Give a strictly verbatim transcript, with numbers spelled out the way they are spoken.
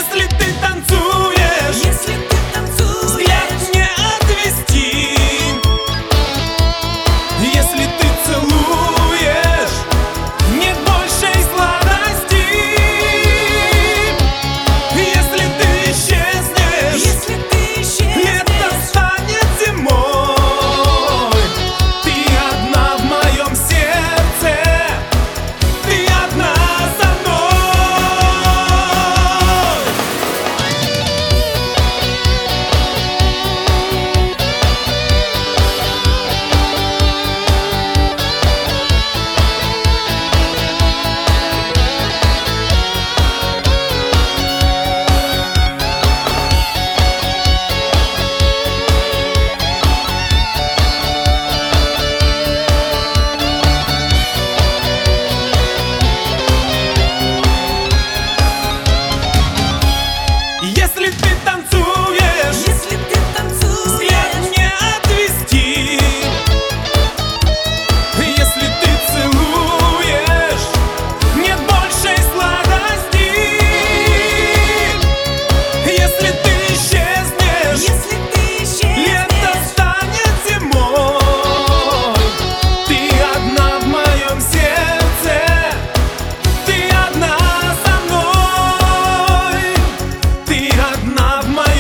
Если ты танцуешь, Если ты танцуешь, взгляд не отвести. Если ты целуешь, нет большей сладости. Если ты исчезнешь, если ты исчезнешь, лето станет зимой. Ты одна в моем сердце, ты одна со мной. Если ты танцуешь, если ты танцуешь, взгляд не отвести. Если ты целуешь, нет большей сладости. Если ты исчезнешь, если ты исчезнешь, лето станет зимой. Ты одна в моем сердце, ты одна со мной. Ты одна в моем